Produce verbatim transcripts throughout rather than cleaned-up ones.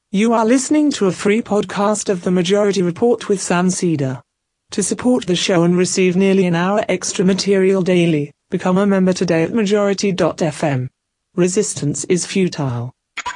You are listening to a free podcast of The Majority Report with Sam Seder. To support the show and receive nearly an hour extra material daily, become a member today at majority dot f m. Resistance is futile.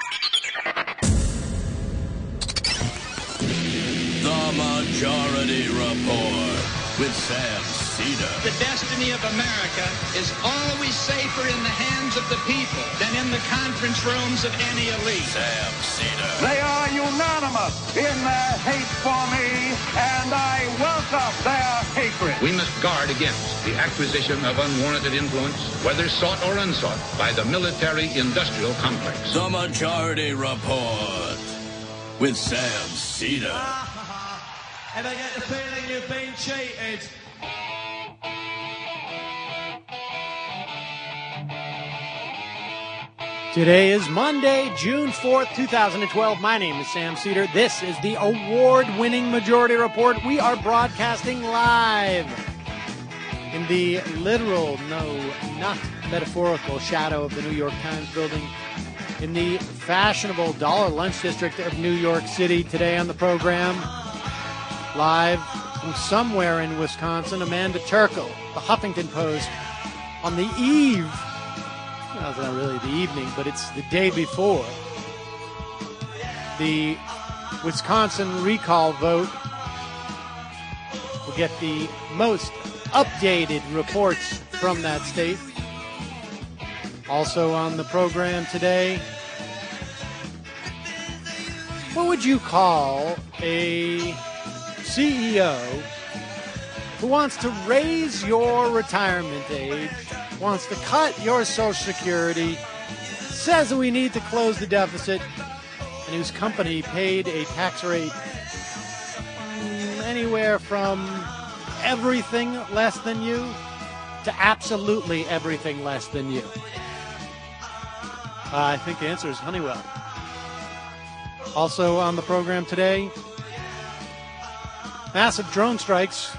The Majority Report with Sam Seder. The destiny of America is always safer in the hands of the people than in the conference rooms of any elite. Sam Seder. They are unanimous in their hate for me, and I welcome their hatred. We must guard against the acquisition of unwarranted influence, whether sought or unsought, by the military-industrial complex. The Majority Report with Sam Seder. And I get the feeling you've been cheated. Today is Monday, June fourth, two thousand twelve. My name is Sam Seder. This is the award-winning Majority Report. We are broadcasting live in the literal, no, not metaphorical shadow of the New York Times building in the fashionable Dollar Lunch District of New York City. Today on the program, live from somewhere in Wisconsin, Amanda Turkle, the Huffington Post, on the eve. Well, it's not really the evening, but it's the day before the Wisconsin recall vote. We'll get the most updated reports from that state. Also on the program today, what would you call a C E O who wants to raise your retirement age, wants to cut your Social Security, says that we need to close the deficit, and whose company paid a tax rate um, anywhere from everything less than you to absolutely everything less than you? Uh, I think the answer is Honeywell. Also on the program today, massive drone strikes.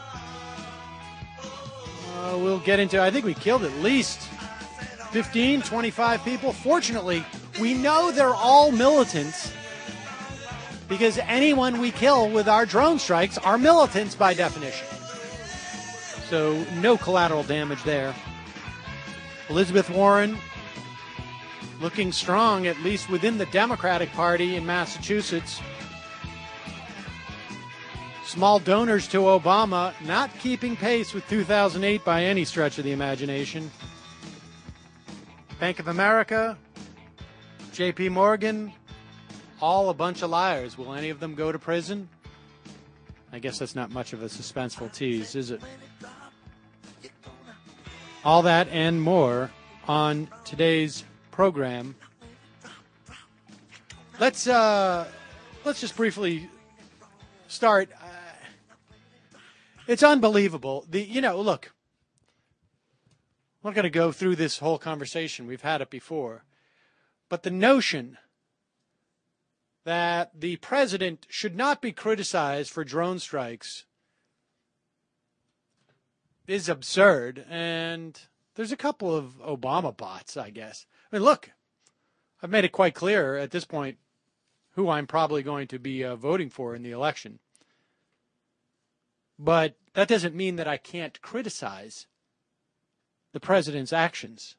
Uh, we'll get into, I think we killed at least fifteen, twenty-five people. Fortunately, we know they're all militants because anyone we kill with our drone strikes are militants by definition. So no collateral damage there. Elizabeth Warren looking strong, at least within the Democratic Party in Massachusetts. Small donors to Obama not keeping pace with two thousand eight by any stretch of the imagination. Bank of America, J P Morgan, all a bunch of liars. Will any of them go to prison? I guess that's not much of a suspenseful tease, is it? All that and more on today's program. Let's uh, let's just briefly start. It's unbelievable. The you know, look, I'm not going to go through this whole conversation. We've had it before. But the notion that the president should not be criticized for drone strikes is absurd. And there's a couple of Obama bots, I guess. I mean, look, I've made it quite clear at this point who I'm probably going to be uh, voting for in the election. But that doesn't mean that I can't criticize the president's actions.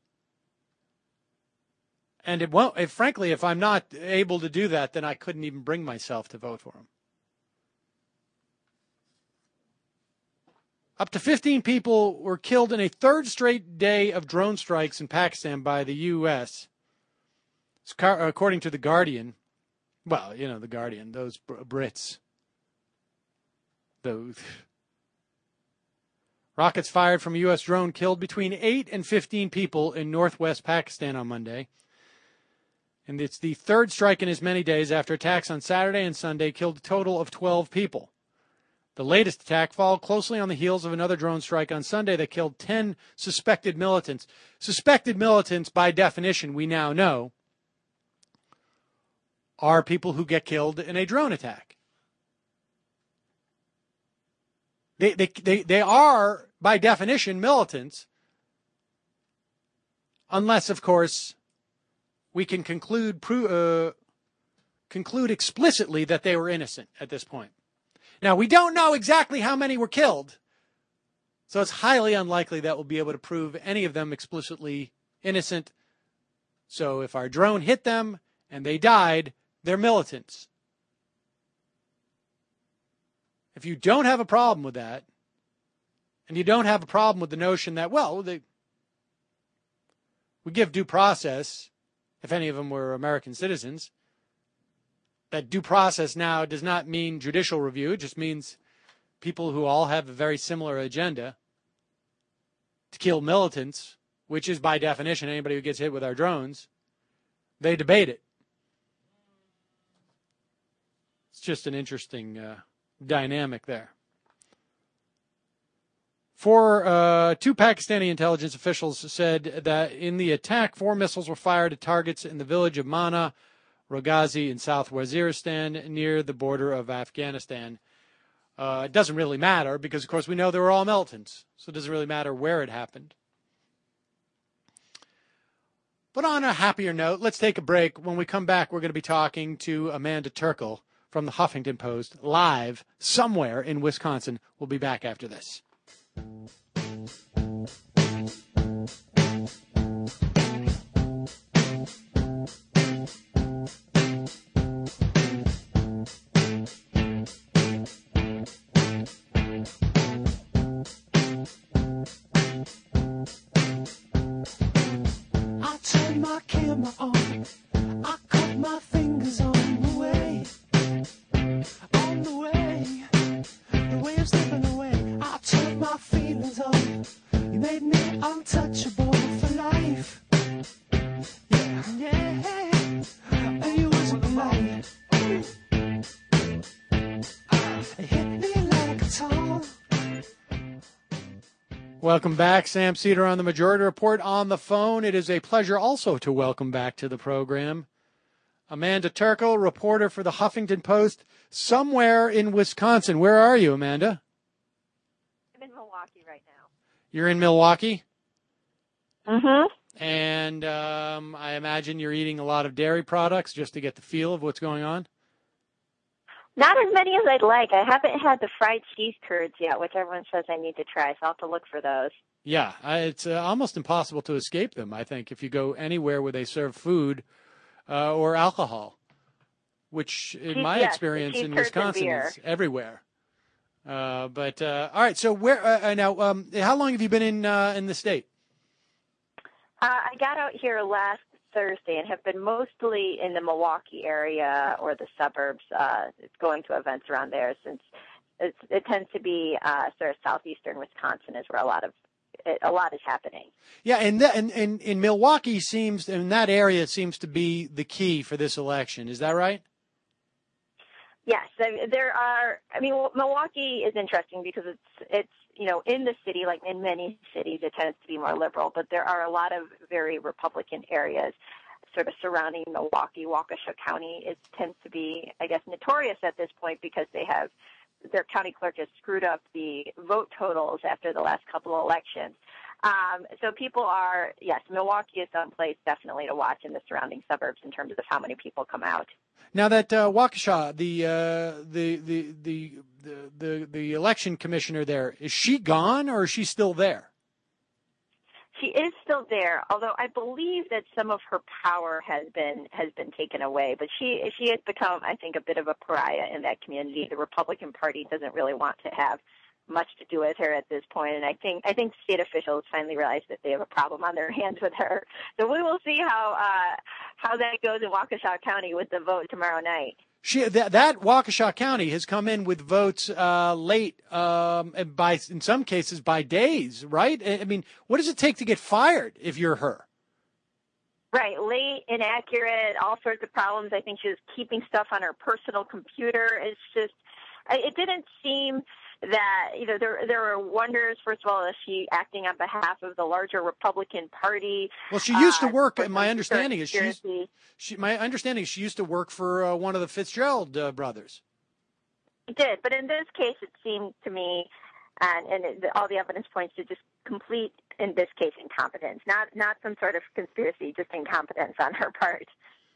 And it won't, if, frankly, if I'm not able to do that, then I couldn't even bring myself to vote for him. Up to fifteen people were killed in a third straight day of drone strikes in Pakistan by the U S, according to The Guardian. Well, you know, The Guardian, those Brits. Those... Rockets fired from a U S drone killed between eight and fifteen people in northwest Pakistan on Monday. And it's the third strike in as many days after attacks on Saturday and Sunday killed a total of twelve people. The latest attack followed closely on the heels of another drone strike on Sunday that killed ten suspected militants. Suspected militants, by definition, we now know, are people who get killed in a drone attack. They, they, they, they are, by definition, militants, unless, of course, we can conclude, uh, conclude explicitly that they were innocent at this point. Now, we don't know exactly how many were killed, so it's highly unlikely that we'll be able to prove any of them explicitly innocent. So if our drone hit them and they died, they're militants. If you don't have a problem with that, and you don't have a problem with the notion that, well, they, we give due process, if any of them were American citizens, that due process now does not mean judicial review. It just means people who all have a very similar agenda to kill militants, which is by definition anybody who gets hit with our drones. They debate it. It's just an interesting uh, dynamic there. Four, uh, two Pakistani intelligence officials said that in the attack, four missiles were fired at targets in the village of Mana, Roghazi in South Waziristan, near the border of Afghanistan. Uh, it doesn't really matter because, of course, we know they were all militants, so it doesn't really matter where it happened. But on a happier note, let's take a break. When we come back, we're going to be talking to Amanda Turkle from the Huffington Post, live somewhere in Wisconsin. We'll be back after this. I turned my camera on. I cut my fingers on the way. On the way. The way of slipping away. I turned my feelings on. You made me untouchable for life. Yeah, yeah. And you wasn't polite. It hit me like a tongue. Welcome back. Sam Seder on the Majority Report on the phone. It is a pleasure also to welcome back to the program Amanda Turkle, reporter for the Huffington Post, somewhere in Wisconsin. Where are you, Amanda? I'm in Milwaukee right now. You're in Milwaukee? Mm-hmm. And um, I imagine you're eating a lot of dairy products just to get the feel of what's going on? Not as many as I'd like. I haven't had the fried cheese curds yet, which everyone says I need to try, so I'll have to look for those. Yeah, I, it's uh, almost impossible to escape them, I think, if you go anywhere where they serve food uh, or alcohol, which in Cheese, my yes, experience cheese in curds and Wisconsin beer. is everywhere. Uh, but, uh, all right, so where uh, now, um, how long have you been in uh, in the state? Uh, I got out here last Thursday and have been mostly in the Milwaukee area or the suburbs, uh, going to events around there since it's, it tends to be uh, sort of southeastern Wisconsin is where a lot of it, a lot is happening. Yeah, and, th- and, and in Milwaukee seems, in that area seems to be the key for this election. Is that right? Yes, I, there are. I mean, Milwaukee is interesting because it's it's you know in the city, like in many cities, it tends to be more liberal, but there are a lot of very Republican areas, sort of surrounding Milwaukee. Waukesha County is tends to be, I guess, notorious at this point because they have their county clerk has screwed up the vote totals after the last couple of elections. Um, so people are, yes, Milwaukee is someplace definitely to watch in the surrounding suburbs in terms of how many people come out. Now that uh, Waukesha, the, uh, the the the the the the election commissioner there, is she gone or is she still there? She is still there, although I believe that some of her power has been has been taken away. But she she has become, I think, a bit of a pariah in that community. The Republican Party doesn't really want to have much to do with her at this point, and I think I think state officials finally realized that they have a problem on their hands with her. So we will see how uh, how that goes in Waukesha County with the vote tomorrow night. She that, that Waukesha County has come in with votes uh, late, um, and by in some cases by days, right? I mean, what does it take to get fired if you're her? Right, late, inaccurate, all sorts of problems. I think she was keeping stuff on her personal computer. It's just, it didn't seem that, you know, there there were wonders, first of all, is she acting on behalf of the larger Republican Party? Well, she used to uh, work, my understanding is she, used, conspiracy. she, my understanding is she used to work for uh, one of the Fitzgerald uh, brothers. It did, but in this case, it seemed to me, and, and it, all the evidence points to just complete, in this case, incompetence, not not some sort of conspiracy, just incompetence on her part.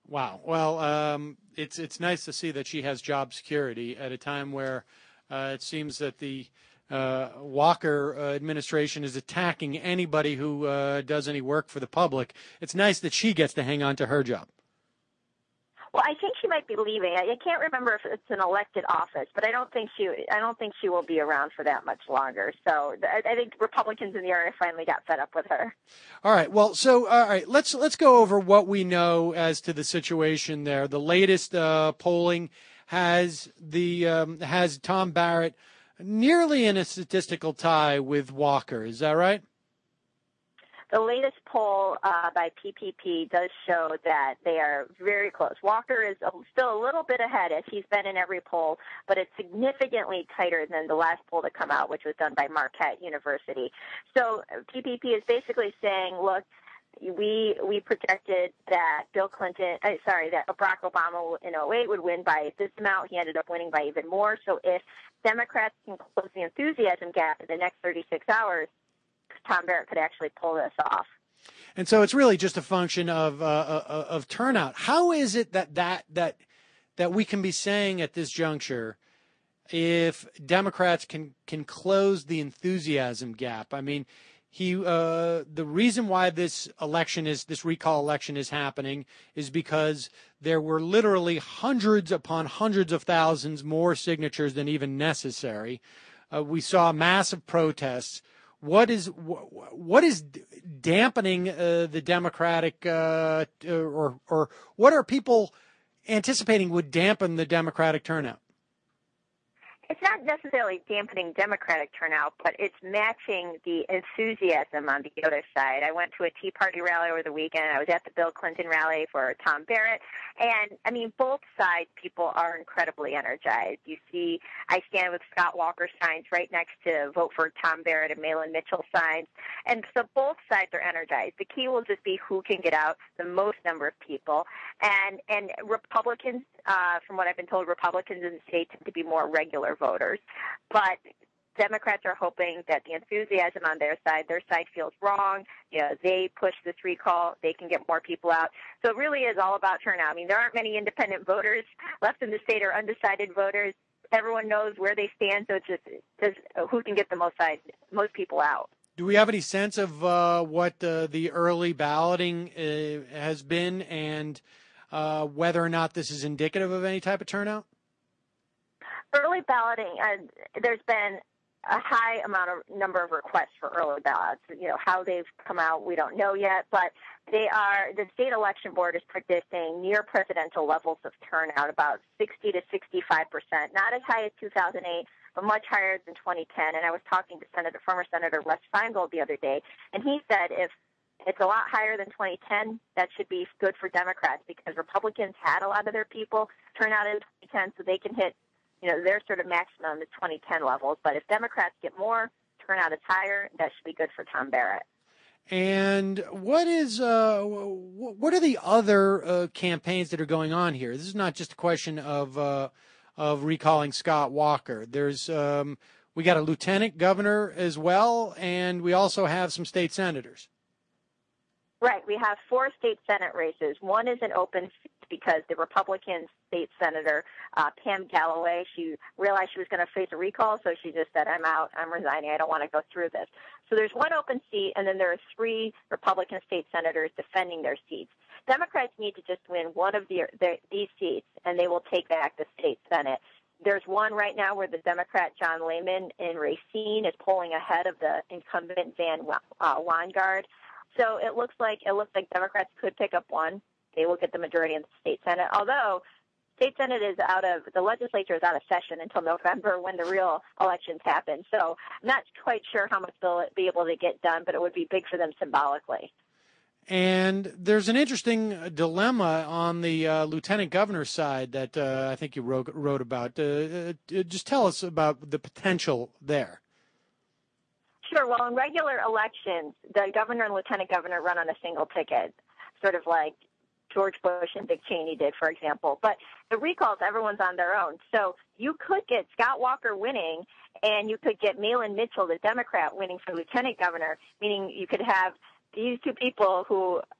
Wow. Well, um, it's it's nice to see that she has job security at a time where uh, it seems that the uh, Walker uh, administration is attacking anybody who uh, does any work for the public. It's nice that she gets to hang on to her job. Well, I think she might be leaving. I, I can't remember if it's an elected office, but I don't think she. I don't think she will be around for that much longer. So I, I think Republicans in the area finally got fed up with her. All right. Well, so all right. Let's let's go over what we know as to the situation there. The latest uh, polling has the um, has Tom Barrett nearly in a statistical tie with Walker. Is that right? The latest poll uh, by P P P does show that they are very close. Walker is a, still a little bit ahead, as he's been in every poll, but it's significantly tighter than the last poll to come out, which was done by Marquette University. So P P P is basically saying, look, we we projected that Bill Clinton, uh, sorry, that Barack Obama in oh eight would win by this amount. He ended up winning by even more. So if Democrats can close the enthusiasm gap in the next thirty-six hours, Tom Barrett could actually pull this off. And so it's really just a function of uh, uh, of turnout. How is it that, that that that we can be saying at this juncture if Democrats can can close the enthusiasm gap? I mean, he uh, the reason why this election is this recall election is happening is because there were literally hundreds upon hundreds of thousands more signatures than even necessary. Uh, we saw massive protests. What is what is dampening uh, the Democratic, uh, or or what are people anticipating would dampen the Democratic turnout? It's not necessarily dampening Democratic turnout, but it's matching the enthusiasm on the other side. I went to a Tea Party rally over the weekend. I was at the Bill Clinton rally for Tom Barrett. And, I mean, both sides, people are incredibly energized. You see, I stand with Scott Walker signs right next to Vote for Tom Barrett and Mahlon Mitchell signs. And so both sides are energized. The key will just be who can get out the most number of people. And, and Republicans, uh, from what I've been told, Republicans in the state tend to be more regular voters. But Democrats are hoping that the enthusiasm on their side, their side feels wrong. You know, they push this recall, they can get more people out. So it really is all about turnout. I mean, there aren't many independent voters left in the state or undecided voters. Everyone knows where they stand, so it's just, just who can get the most side, most people out. Do we have any sense of uh, what uh, the early balloting uh, has been and uh, whether or not this is indicative of any type of turnout? Early balloting, uh, there's been a high amount of number of requests for early ballots. You know, how they've come out, we don't know yet, but they are, the state election board is predicting near presidential levels of turnout, about sixty to sixty-five percent, not as high as two thousand eight, but much higher than twenty ten. And I was talking to Senator, former Senator Russ Feingold the other day, and he said if it's a lot higher than twenty ten, that should be good for Democrats because Republicans had a lot of their people turn out in twenty ten, so they can hit, you know, their sort of maximum is twenty ten levels. But if Democrats get more, turnout is higher, that should be good for Tom Barrett. And what is uh, what are the other uh, campaigns that are going on here? This is not just a question of uh, of recalling Scott Walker. There's um, we got a lieutenant governor as well, and we also have some state senators. Right. We have four state Senate races. One is an open seat because the Republican state senator, uh, Pam Galloway, she realized she was going to face a recall, so she just said, I'm out, I'm resigning, I don't want to go through this. So there's one open seat, and then there are three Republican state senators defending their seats. Democrats need to just win one of the, the, these seats, and they will take back the state Senate. There's one right now where the Democrat John Lehman in Racine is polling ahead of the incumbent Van uh, Wanggaard. So it looks like it looks like Democrats could pick up one. They will get the majority in the state Senate. Although state Senate is out of the legislature is out of session until November when the real elections happen. So I'm not quite sure how much they'll be able to get done, but it would be big for them symbolically. And there's an interesting dilemma on the uh, lieutenant governor's side that uh, I think you wrote, wrote about. Uh, uh, just tell us about the potential there. Sure. Well, in regular elections, the governor and lieutenant governor run on a single ticket, sort of like George Bush and Dick Cheney did, for example. But the recalls, everyone's on their own. So you could get Scott Walker winning, and you could get Mahlon Mitchell, the Democrat, winning for lieutenant governor, meaning you could have these two people who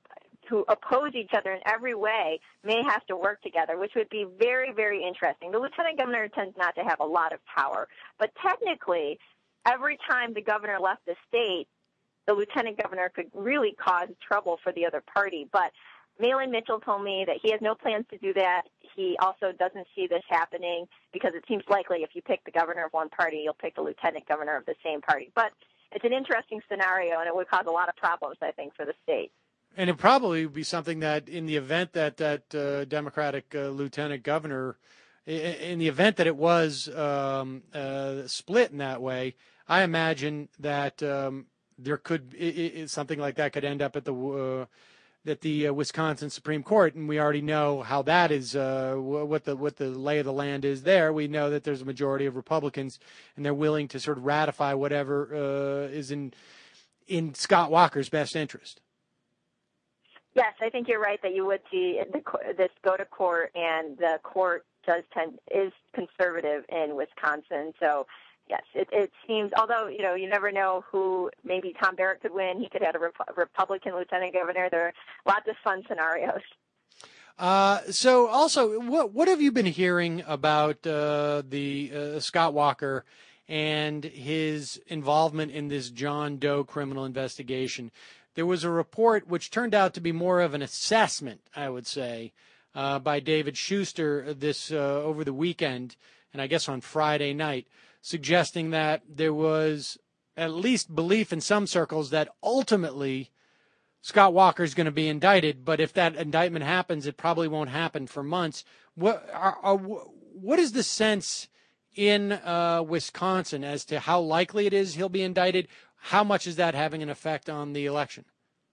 who oppose each other in every way may have to work together, which would be very, very interesting. The lieutenant governor tends not to have a lot of power, but technically, every time the governor left the state, the lieutenant governor could really cause trouble for the other party. But Mahlon Mitchell told me that he has no plans to do that. He also doesn't see this happening because it seems likely if you pick the governor of one party, you'll pick the lieutenant governor of the same party. But it's an interesting scenario, and it would cause a lot of problems, I think, for the state. And it probably would be something that in the event that that uh, Democratic uh, lieutenant governor, in the event that it was um, uh, split in that way, I imagine that um, there could it, it, something like that could end up at the uh, at the uh, Wisconsin Supreme Court, and we already know how that is, uh, what the what the lay of the land is there. We know that there's a majority of Republicans, and they're willing to sort of ratify whatever uh, is in in Scott Walker's best interest. Yes, I think you're right that you would see the, this go to court, and the court does tend is conservative in Wisconsin. So, yes, it, it seems. Although you know, you never know who. Maybe Tom Barrett could win. He could have a Rep- Republican lieutenant governor. There are lots of fun scenarios. Uh, so, also, what what have you been hearing about uh, the uh, Scott Walker and his involvement in this John Doe criminal investigation? There was a report which turned out to be more of an assessment, I would say, uh, by David Schuster this uh, over the weekend, and I guess on Friday night, suggesting that there was at least belief in some circles that ultimately Scott Walker is going to be indicted, but if that indictment happens, it probably won't happen for months. What are, are, what is the sense in uh, Wisconsin as to how likely it is he'll be indicted? How much is that having an effect on the election?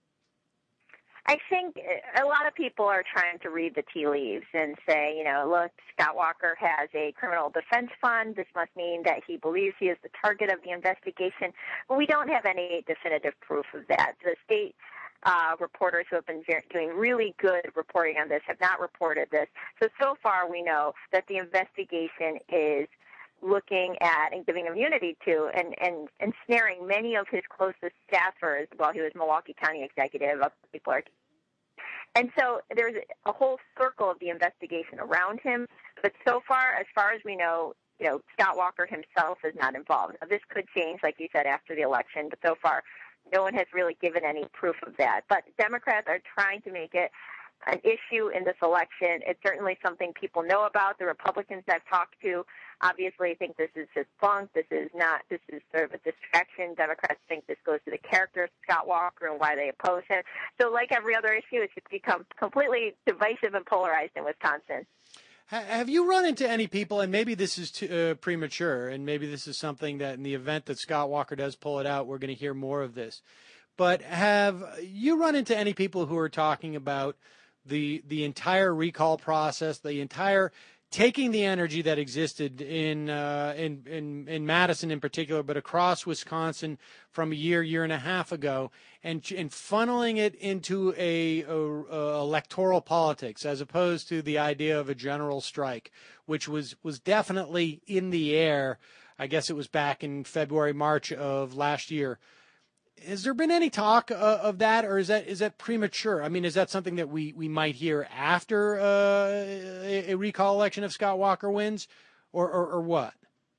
I think a lot of people are trying to read the tea leaves and say, you know, look, Scott Walker has a criminal defense fund. This must mean that he believes he is the target of the investigation. But we don't have any definitive proof of that. The state uh, reporters who have been doing really good reporting on this have not reported this. So, so far we know that the investigation is looking at and giving immunity to and, and ensnaring many of his closest staffers while he was Milwaukee County executive. People are, and so there's a whole circle of the investigation around him. But so far, as far as we know, you know, Scott Walker himself is not involved. Now, this could change, like you said, after the election. But so far, no one has really given any proof of that. But Democrats are trying to make it an issue in this election. It's certainly something people know about. The Republicans I've talked to obviously think this is just bunk. This is not, this is sort of a distraction. Democrats think this goes to the character of Scott Walker and why they oppose him. So like every other issue, it's just become completely divisive and polarized in Wisconsin. Have you run into any people, and maybe this is too, uh, premature, and maybe this is something that in the event that Scott Walker does pull it out, we're going to hear more of this. But have you run into any people who are talking about the the entire recall process, the entire taking the energy that existed in uh, in, in in Madison in particular, but across Wisconsin from a year, year and a half ago, and and funneling it into a, a, a electoral politics as opposed to the idea of a general strike, which was was definitely in the air. I guess it was back in February, March of last year. Has there been any talk uh, of that, or is that is that premature? I mean, is that something that we, we might hear after uh, a, a recall election if Scott Walker wins, or or, or what?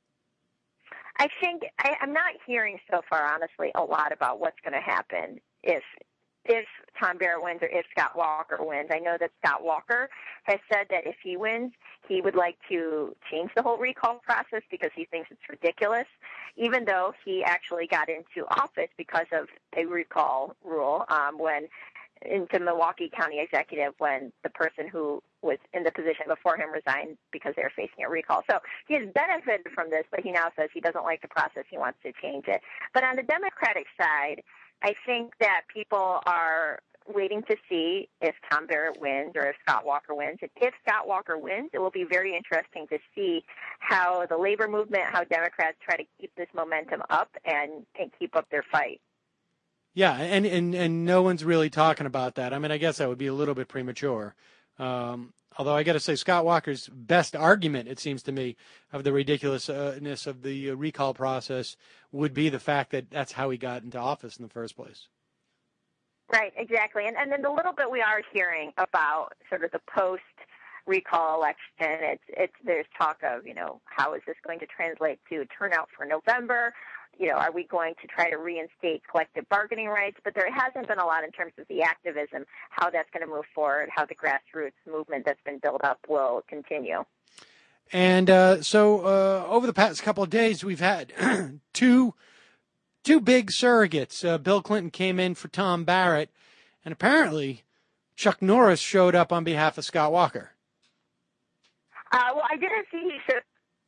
I think I, I'm not hearing so far, honestly, a lot about what's going to happen if if Tom Barrett wins or if Scott Walker wins. I know that Scott Walker has said that if he wins, he would like to change the whole recall process because he thinks it's ridiculous, even though he actually got into office because of a recall rule um, when into Milwaukee County executive when the person who was in the position before him resigned because they were facing a recall. So he has benefited from this, but he now says he doesn't like the process. He wants to change it. But on the Democratic side, I think that people are waiting to see if Tom Barrett wins or if Scott Walker wins. And if Scott Walker wins, it will be very interesting to see how the labor movement, how Democrats try to keep this momentum up and, and keep up their fight. Yeah, and, and, and no one's really talking about that. I mean, I guess that would be a little bit premature. Um, although I got to say, Scott Walker's best argument, it seems to me, of the ridiculousness of the recall process would be the fact that that's how he got into office in the first place. Right, exactly. And and then the little bit we are hearing about sort of the post recall election, it's it's there's talk of, you know, how is this going to translate to turnout for November? You know, are we going to try to reinstate collective bargaining rights? But there hasn't been a lot in terms of the activism, how that's going to move forward, how the grassroots movement that's been built up will continue. And uh, so uh, over the past couple of days, we've had two two big surrogates. Uh, Bill Clinton came in for Tom Barrett, and apparently Chuck Norris showed up on behalf of Scott Walker. Uh, well, I didn't see he showed.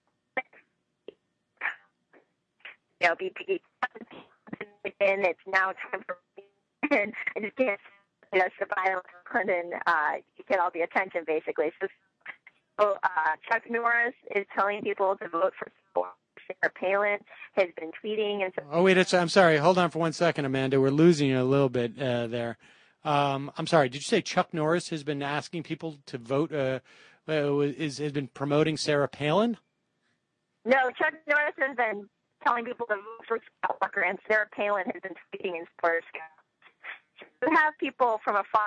You know, B P and it's now time for and I just can't you know survive Clinton uh get all the attention basically. So, so uh Chuck Norris is telling people to vote for Sarah Palin, has been tweeting and so Oh wait, it's I'm sorry, hold on for one second, Amanda. We're losing you a little bit uh, there. Um I'm sorry, did you say Chuck Norris has been asking people to vote uh, uh is has been promoting Sarah Palin? No, Chuck Norris has been telling people to vote for Scott Walker, and Sarah Palin has been tweeting in support of Scott. You have people from afar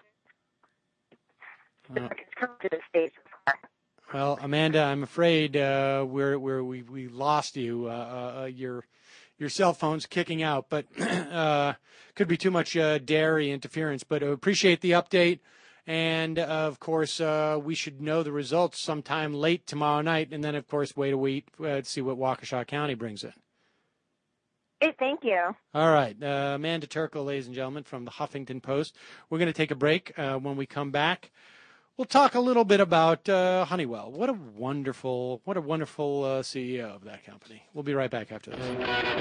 Uh, come to the States. well, Amanda, I'm afraid uh, we're we're we we lost you. Uh, uh, your your cell phone's kicking out, but uh, could be too much uh, dairy interference. But I appreciate the update, and uh, of course uh, we should know the results sometime late tomorrow night, and then of course wait a week uh, to see what Waukesha County brings in. Hey, thank you. All right. Uh, Amanda Turkle, ladies and gentlemen, from the Huffington Post. We're going to take a break. Uh, when we come back, we'll talk a little bit about uh, Honeywell. What a wonderful, what a wonderful uh, C E O of that company. We'll be right back after this.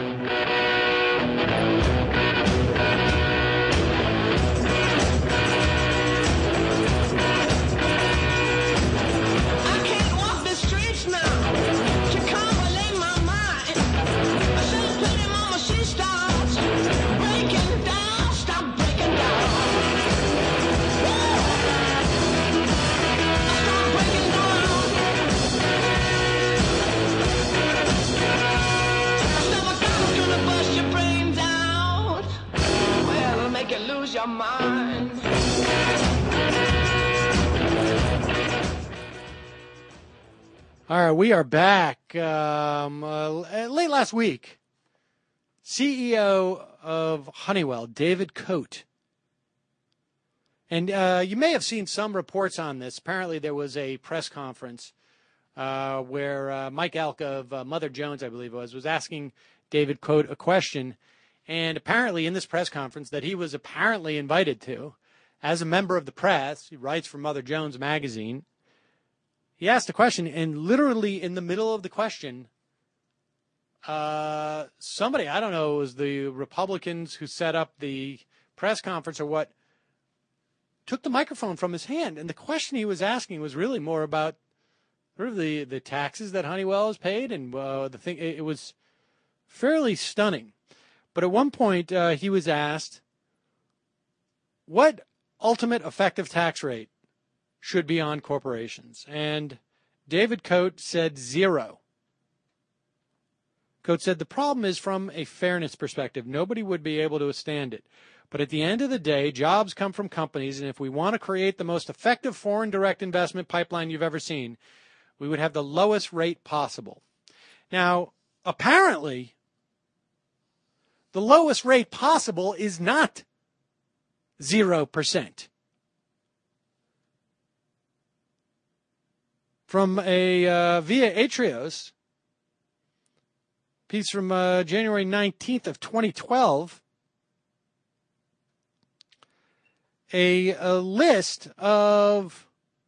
I can't walk the streets now. Chicago in my mind. I should put him on my she starts breaking down. Stop breaking down. Whoa. Stop breaking down. Never come gonna bust your brains out. Well, it'll make you lose your mind. All right, we are back. Um, uh, late last week, C E O of Honeywell, David Cote. And uh, you may have seen some reports on this. Apparently there was a press conference uh, where uh, Mike Elka of uh, Mother Jones, I believe it was, was asking David Cote a question. And apparently in this press conference that he was apparently invited to, as a member of the press, he writes for Mother Jones magazine, he asked a question, and literally in the middle of the question, uh, somebody, I don't know, it was the Republicans who set up the press conference or what, took the microphone from his hand. And the question he was asking was really more about sort of the, the taxes that Honeywell has paid. And uh, the thing, it, it was fairly stunning. But at one point, uh, he was asked, what ultimate effective tax rate should be on corporations? And David Cote said zero. Cote said the problem is from a fairness perspective. Nobody would be able to withstand it. But at the end of the day, jobs come from companies, and if we want to create the most effective foreign direct investment pipeline you've ever seen, we would have the lowest rate possible. Now, apparently, the lowest rate possible is not zero percent. From a uh, via Atrios piece from uh, January nineteenth of twenty twelve, a, a list of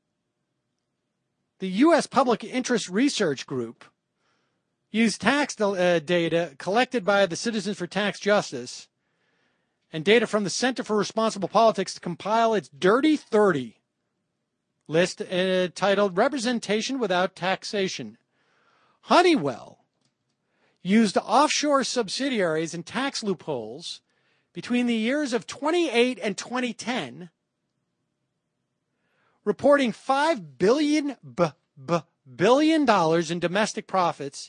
the U S Public Interest Research Group used tax uh, data collected by the Citizens for Tax Justice and data from the Center for Responsible Politics to compile its Dirty thirty list uh, titled Representation Without Taxation. Honeywell used offshore subsidiaries and tax loopholes between the years of twenty-eight and twenty ten, reporting five billion b- b- billion dollars in domestic profits,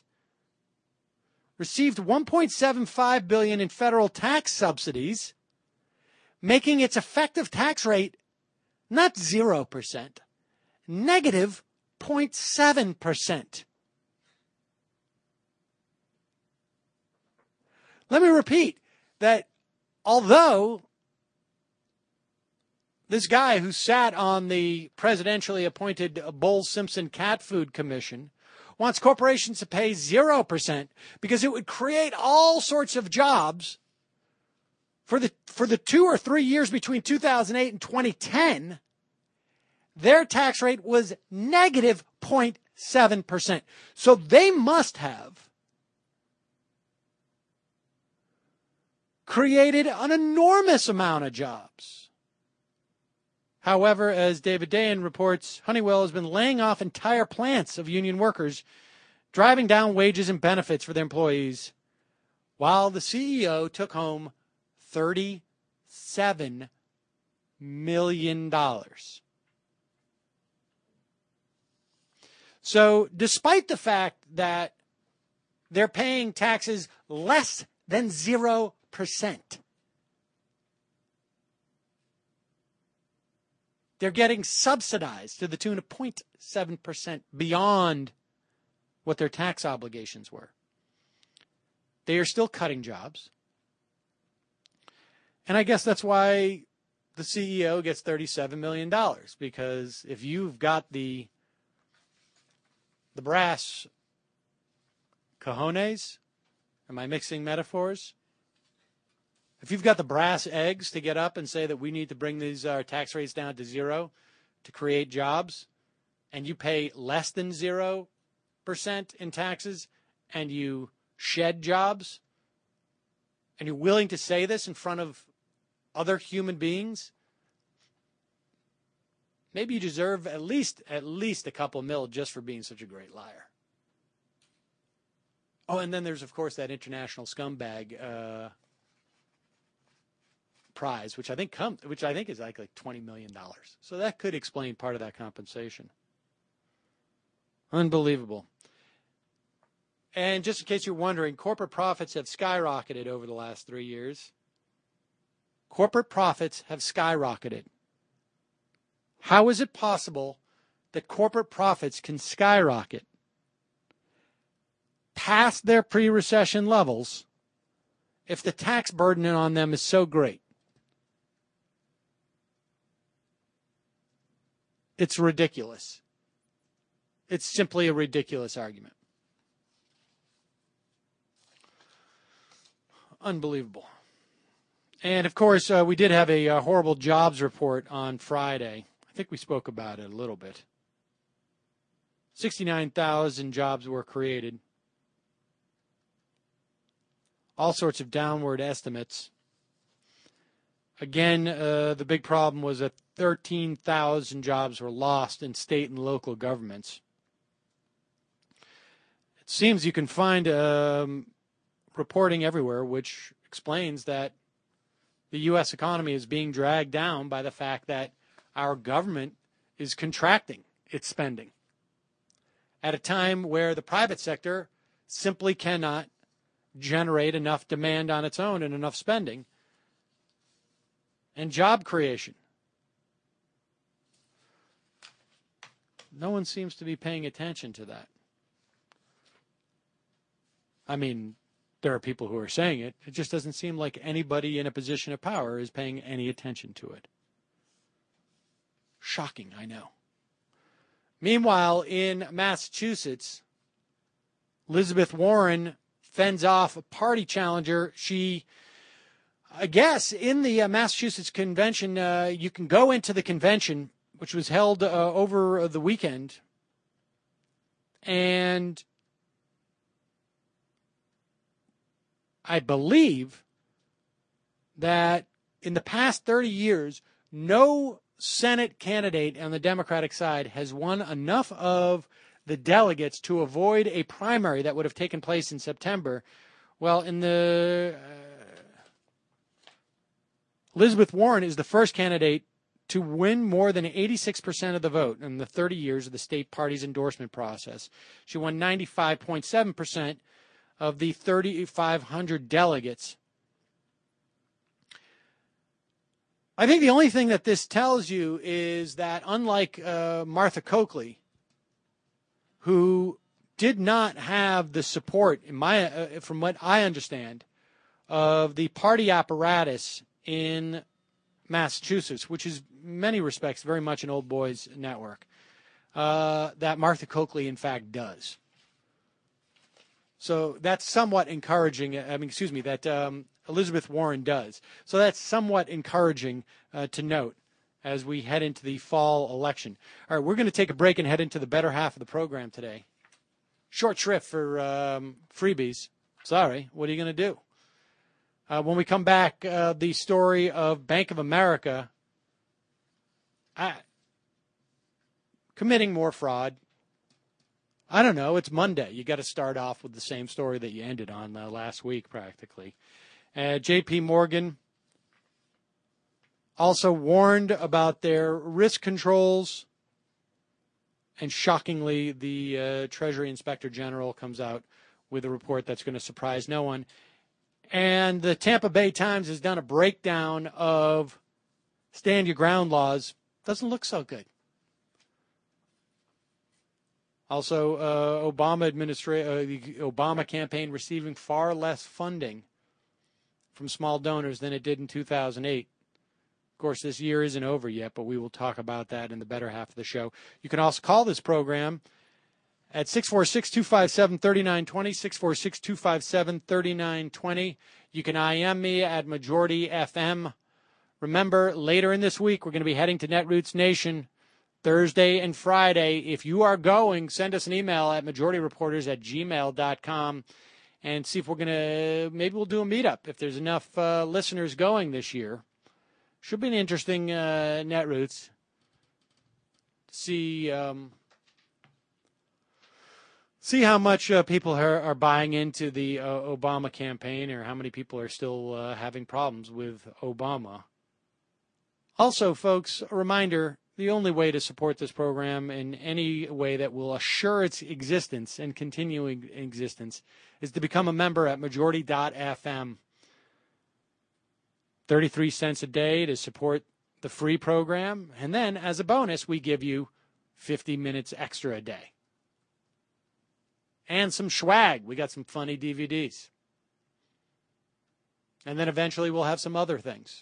received one point seven five billion dollars in federal tax subsidies, making its effective tax rate not zero percent, negative zero point seven percent. Let me repeat that although this guy who sat on the presidentially appointed Bowles-Simpson Cat Food Commission wants corporations to pay zero percent because it would create all sorts of jobs for the for the two or three years between two thousand eight and twenty ten, their tax rate was negative zero point seven percent. So they must have created an enormous amount of jobs. However, as David Dayen reports, Honeywell has been laying off entire plants of union workers, driving down wages and benefits for their employees, while the C E O took home thirty-seven million dollars. So despite the fact that they're paying taxes less than zero percent, they're getting subsidized to the tune of zero point seven percent beyond what their tax obligations were. They are still cutting jobs. And I guess that's why the C E O gets thirty-seven million dollars, because if you've got the the brass cojones, am I mixing metaphors? If you've got the brass eggs to get up and say that we need to bring these uh, tax rates down to zero to create jobs, and you pay less than zero percent in taxes, and you shed jobs, and you're willing to say this in front of other human beings, maybe you deserve at least at least a couple mil just for being such a great liar. Oh, and then there's, of course, that international scumbag uh, prize, which I think come, which I think is like like twenty million dollars. So that could explain part of that compensation. Unbelievable. And just in case you're wondering, corporate profits have skyrocketed over the last three years. Corporate profits have skyrocketed. How is it possible that corporate profits can skyrocket past their pre-recession levels if the tax burden on them is so great? It's ridiculous. It's simply a ridiculous argument. Unbelievable. And, of course, uh, we did have a, a horrible jobs report on Friday. I think we spoke about it a little bit. sixty-nine thousand jobs were created. All sorts of downward estimates. Again, uh, the big problem was that thirteen thousand jobs were lost in state and local governments. It seems you can find um, reporting everywhere which explains that the U S economy is being dragged down by the fact that our government is contracting its spending at a time where the private sector simply cannot generate enough demand on its own and enough spending and job creation. No one seems to be paying attention to that. I mean, there are people who are saying it. It just doesn't seem like anybody in a position of power is paying any attention to it. Shocking, I know. Meanwhile, in Massachusetts, Elizabeth Warren fends off a party challenger. She, I guess, in the uh, Massachusetts convention, uh, you can go into the convention, which was held uh, over the weekend, and I believe that in the past thirty years, no Senate candidate on the Democratic side has won enough of the delegates to avoid a primary that would have taken place in September. Well, in the uh, Elizabeth Warren is the first candidate to win more than eighty-six percent of the vote in the thirty years of the state party's endorsement process. She won ninety-five point seven percent of the thirty-five hundred delegates. I think the only thing that this tells you is that unlike uh, Martha Coakley, who did not have the support, in my, uh, from what I understand, of the party apparatus in Massachusetts, which is in many respects very much an old boys network, uh, that Martha Coakley, in fact, does. So that's somewhat encouraging. I mean, excuse me, that um, Elizabeth Warren does. So that's somewhat encouraging uh, to note as we head into the fall election. All right, we're going to take a break and head into the better half of the program today. Short shrift for um, freebies. Sorry, what are you going to do? Uh, when we come back, uh, the story of Bank of America uh, committing more fraud. I don't know. It's Monday. You got to start off with the same story that you ended on uh, last week, practically. Uh, J P Morgan also warned about their risk controls. And shockingly, the uh, Treasury Inspector General comes out with a report that's going to surprise no one. And the Tampa Bay Times has done a breakdown of stand your ground laws. Doesn't look so good. Also, uh, Obama administra- uh, the Obama campaign receiving far less funding from small donors than it did in two thousand eight. Of course, this year isn't over yet, but we will talk about that in the better half of the show. You can also call this program at six four six, two five seven, three nine two zero, six four six, two five seven, three nine two zero. You can I M me at Majority F M. Remember, later in this week, we're going to be heading to Netroots Nation Thursday and Friday. If you are going, send us an email at majorityreporters at gmail dot com and see if we're going to, maybe we'll do a meetup if there's enough uh, listeners going this year. Should be an interesting uh, Netroots. See, um, see how much uh, people are, are buying into the uh, Obama campaign, or how many people are still uh, having problems with Obama. Also, folks, a reminder, the only way to support this program in any way that will assure its existence and continuing existence is to become a member at majority dot f m. thirty-three cents a day to support the free program. And then, as a bonus, we give you fifty minutes extra a day. And some swag. We got some funny D V Ds. And then eventually we'll have some other things.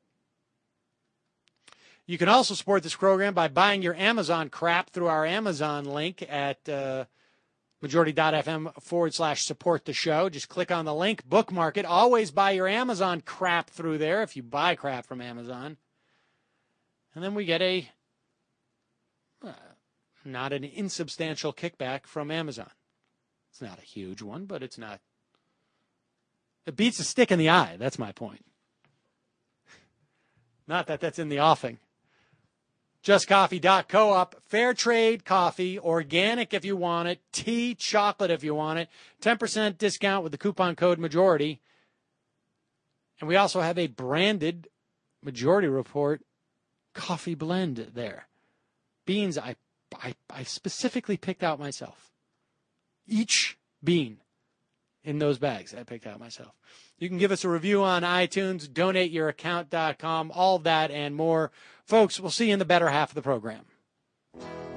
You can also support this program by buying your Amazon crap through our Amazon link at uh, majority dot f m forward slash support the show. Just click on the link, bookmark it. Always buy your Amazon crap through there if you buy crap from Amazon. And then we get a, uh, not an insubstantial kickback from Amazon. It's not a huge one, but it's not. It beats a stick in the eye. That's my point. Not that that's in the offing. just coffee dot coop, fair trade coffee, organic if you want it, tea, chocolate if you want it, ten percent discount with the coupon code MAJORITY. And we also have a branded Majority Report coffee blend there. Beans I, I, I specifically picked out myself. Each bean in those bags I picked out myself. You can give us a review on iTunes, donate your account dot com, all of that and more. Folks, we'll see you in the better half of the program.